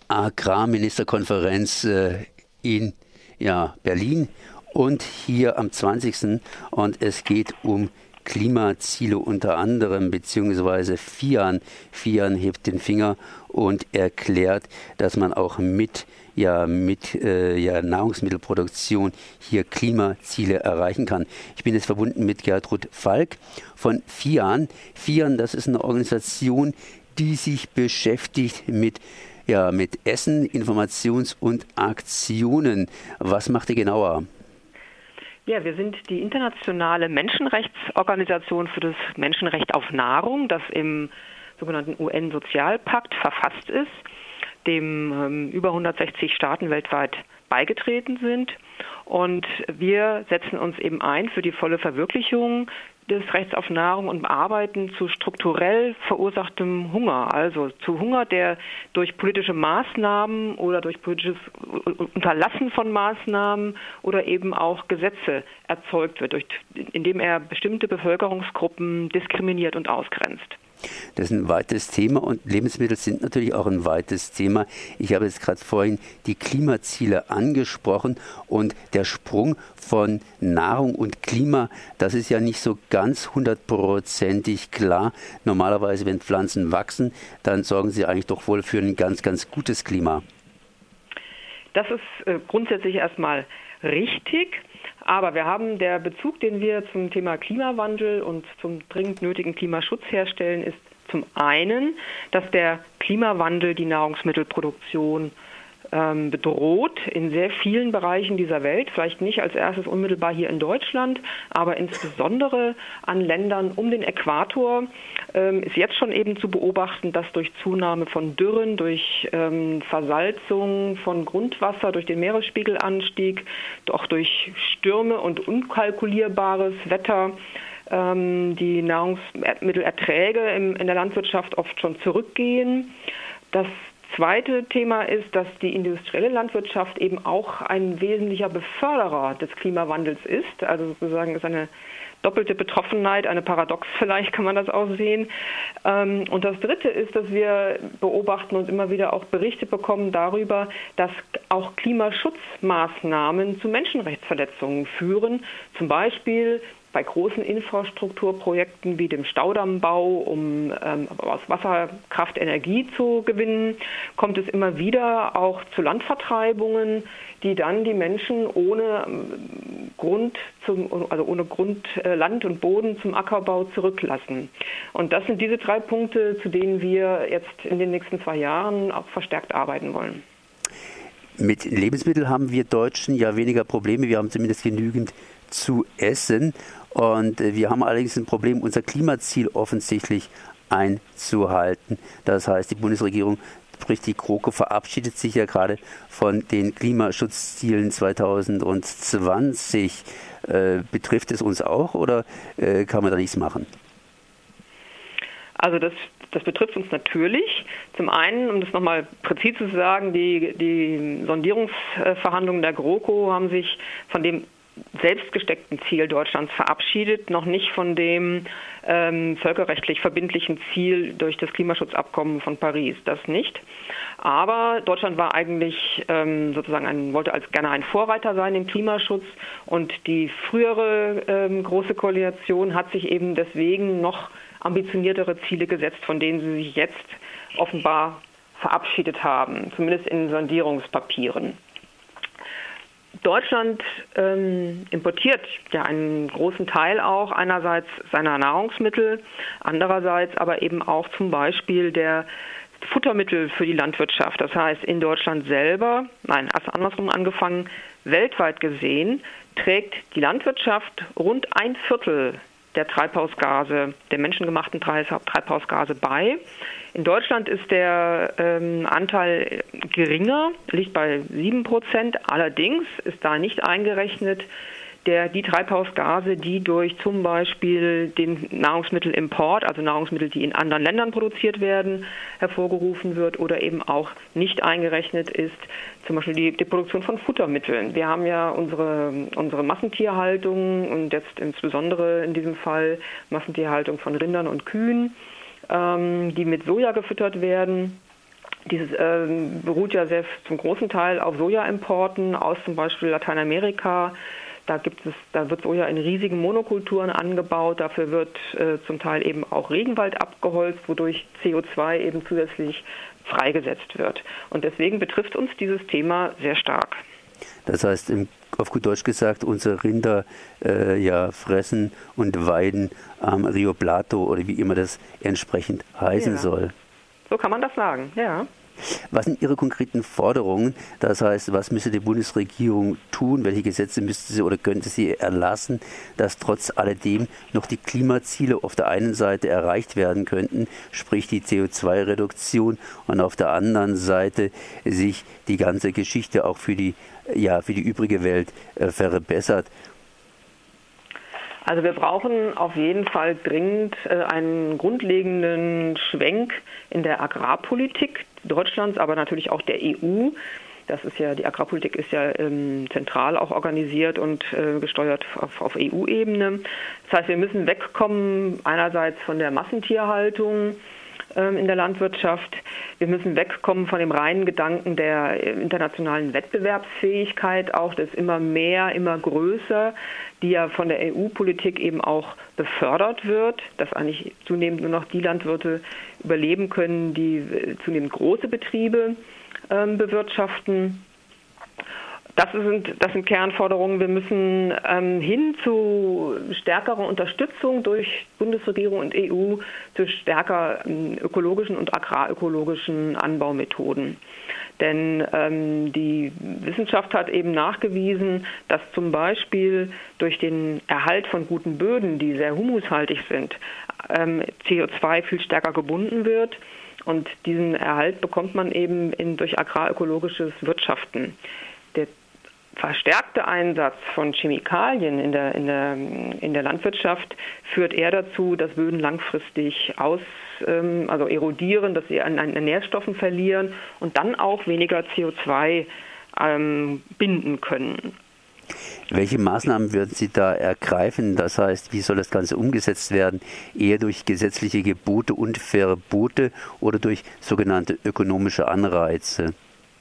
Agrarministerkonferenz in Berlin und hier am 20. Und es geht um Klimaziele unter anderem, beziehungsweise FIAN. FIAN hebt den Finger und erklärt, dass man auch mit Nahrungsmittelproduktion hier Klimaziele erreichen kann. Ich bin jetzt verbunden mit Gertrud Falk von FIAN. FIAN, das ist eine Organisation, die sich beschäftigt mit Essen, Informations- und Aktionen. Was macht ihr genauer? Ja, wir sind die internationale Menschenrechtsorganisation für das Menschenrecht auf Nahrung, das im sogenannten UN-Sozialpakt verfasst ist, dem über 160 Staaten weltweit beigetreten sind. Und wir setzen uns eben ein für die volle Verwirklichung des Rechts auf Nahrung und arbeiten zu strukturell verursachtem Hunger, also zu Hunger, der durch politische Maßnahmen oder durch politisches Unterlassen von Maßnahmen oder eben auch Gesetze erzeugt wird, indem er bestimmte Bevölkerungsgruppen diskriminiert und ausgrenzt. Das ist ein weites Thema und Lebensmittel sind natürlich auch ein weites Thema. Ich habe jetzt gerade vorhin die Klimaziele angesprochen und der Sprung von Nahrung und Klima, das ist ja nicht so ganz hundertprozentig klar. Normalerweise, wenn Pflanzen wachsen, dann sorgen sie eigentlich doch wohl für ein ganz, ganz gutes Klima. Das ist grundsätzlich erstmal richtig. Aber der Bezug, den wir zum Thema Klimawandel und zum dringend nötigen Klimaschutz herstellen, ist zum einen, dass der Klimawandel die Nahrungsmittelproduktion bedroht in sehr vielen Bereichen dieser Welt, vielleicht nicht als erstes unmittelbar hier in Deutschland, aber insbesondere an Ländern um den Äquator ist jetzt schon eben zu beobachten, dass durch Zunahme von Dürren, durch Versalzung von Grundwasser, durch den Meeresspiegelanstieg, auch durch Stürme und unkalkulierbares Wetter die Nahrungsmittelerträge in der Landwirtschaft oft schon zurückgehen. Das zweite Thema ist, dass die industrielle Landwirtschaft eben auch ein wesentlicher Beförderer des Klimawandels ist. Also sozusagen ist eine doppelte Betroffenheit, eine Paradox vielleicht kann man das auch sehen. Und das dritte ist, dass wir beobachten und immer wieder auch Berichte bekommen darüber, dass auch Klimaschutzmaßnahmen zu Menschenrechtsverletzungen führen. Zum Beispiel bei großen Infrastrukturprojekten wie dem Staudammbau, um aus Wasserkraft Energie zu gewinnen, kommt es immer wieder auch zu Landvertreibungen, die dann die Menschen ohne Land und Boden zum Ackerbau zurücklassen. Und das sind diese 3 Punkte, zu denen wir jetzt in den nächsten 2 Jahren auch verstärkt arbeiten wollen. Mit Lebensmitteln haben wir Deutschen ja weniger Probleme. Wir haben zumindest genügend zu essen. Und wir haben allerdings ein Problem, unser Klimaziel offensichtlich einzuhalten. Das heißt, die Bundesregierung, sprich die GroKo, verabschiedet sich ja gerade von den Klimaschutzzielen 2020. Betrifft es uns auch oder kann man da nichts machen? Also das betrifft uns natürlich. Zum einen, um das nochmal präzise zu sagen, die Sondierungsverhandlungen der GroKo haben sich von dem selbstgesteckten Ziel Deutschlands verabschiedet, noch nicht von dem völkerrechtlich verbindlichen Ziel durch das Klimaschutzabkommen von Paris, das nicht. Aber Deutschland war eigentlich wollte gerne ein Vorreiter sein im Klimaschutz und die frühere Große Koalition hat sich eben deswegen noch ambitioniertere Ziele gesetzt, von denen sie sich jetzt offenbar verabschiedet haben, zumindest in Sondierungspapieren. Deutschland importiert ja einen großen Teil auch einerseits seiner Nahrungsmittel, andererseits aber eben auch zum Beispiel der Futtermittel für die Landwirtschaft. Das heißt, in Deutschland selber, erst andersrum angefangen, weltweit gesehen, trägt die Landwirtschaft rund 1/4 der Treibhausgase, der menschengemachten Treibhausgase bei. In Deutschland ist der Anteil geringer, liegt bei 7%. Allerdings ist da nicht eingerechnet die Treibhausgase, die durch zum Beispiel den Nahrungsmittelimport, also Nahrungsmittel, die in anderen Ländern produziert werden, hervorgerufen wird oder eben auch nicht eingerechnet ist, zum Beispiel die Produktion von Futtermitteln. Wir haben ja unsere Massentierhaltung und jetzt insbesondere in diesem Fall Massentierhaltung von Rindern und Kühen, die mit Soja gefüttert werden. Dieses beruht ja sehr zum großen Teil auf Sojaimporten aus zum Beispiel Lateinamerika. Da wird Soja in riesigen Monokulturen angebaut. Dafür wird zum Teil eben auch Regenwald abgeholzt, wodurch CO2 eben zusätzlich freigesetzt wird. Und deswegen betrifft uns dieses Thema sehr stark. Das heißt, auf gut Deutsch gesagt, unsere Rinder fressen und weiden am Rio Plato oder wie immer das entsprechend heißen soll. So kann man das sagen, ja. Was sind Ihre konkreten Forderungen? Das heißt, was müsste die Bundesregierung tun? Welche Gesetze müsste sie oder könnte sie erlassen, dass trotz alledem noch die Klimaziele auf der einen Seite erreicht werden könnten, sprich die CO2-Reduktion, und auf der anderen Seite sich die ganze Geschichte auch für die übrige Welt verbessert? Also wir brauchen auf jeden Fall dringend einen grundlegenden Schwenk in der Agrarpolitik Deutschlands, aber natürlich auch der EU. Die Agrarpolitik ist ja zentral auch organisiert und gesteuert auf EU-Ebene. Das heißt, wir müssen wegkommen einerseits von der Massentierhaltung in der Landwirtschaft. Wir müssen wegkommen von dem reinen Gedanken der internationalen Wettbewerbsfähigkeit, auch das immer mehr, immer größer, die ja von der EU-Politik eben auch befördert wird, dass eigentlich zunehmend nur noch die Landwirte überleben können, die zunehmend große Betriebe bewirtschaften. Das sind Kernforderungen. Wir müssen hin zu stärkerer Unterstützung durch Bundesregierung und EU zu stärker ökologischen und agrarökologischen Anbaumethoden. Denn die Wissenschaft hat eben nachgewiesen, dass zum Beispiel durch den Erhalt von guten Böden, die sehr humushaltig sind, CO2 viel stärker gebunden wird. Und diesen Erhalt bekommt man eben durch agrarökologisches Wirtschaften. Der verstärkte Einsatz von Chemikalien in der Landwirtschaft führt eher dazu, dass Böden langfristig erodieren, dass sie an Nährstoffen verlieren und dann auch weniger CO2 binden können. Welche Maßnahmen würden Sie da ergreifen? Das heißt, wie soll das Ganze umgesetzt werden? Eher durch gesetzliche Gebote und Verbote oder durch sogenannte ökonomische Anreize?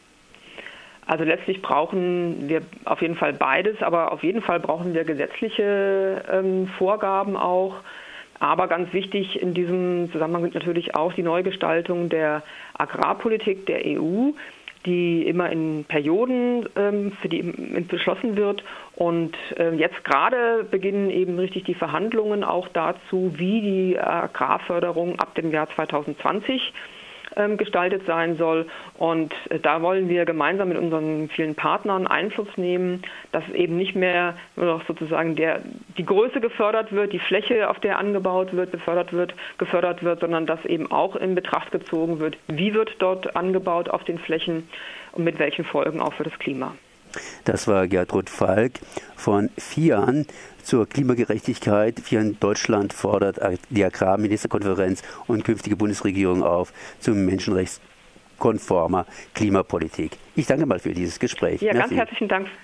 Also letztlich brauchen wir auf jeden Fall beides, aber auf jeden Fall brauchen wir gesetzliche Vorgaben auch. Aber ganz wichtig in diesem Zusammenhang sind natürlich auch die Neugestaltung der Agrarpolitik der EU, die immer in Perioden für die beschlossen wird. Und jetzt gerade beginnen eben richtig die Verhandlungen auch dazu, wie die Agrarförderung ab dem Jahr 2020 gestaltet sein soll. Und da wollen wir gemeinsam mit unseren vielen Partnern Einfluss nehmen, dass eben nicht mehr nur noch sozusagen die Größe gefördert wird, die Fläche, auf der angebaut wird, gefördert wird, sondern dass eben auch in Betracht gezogen wird, wie wird dort angebaut auf den Flächen und mit welchen Folgen auch für das Klima. Das war Gertrud Falk von FIAN zur Klimagerechtigkeit. FIAN Deutschland fordert die Agrarministerkonferenz und künftige Bundesregierung auf zu menschenrechtskonformer Klimapolitik. Ich danke mal für dieses Gespräch. Ja, ganz herzlichen Dank.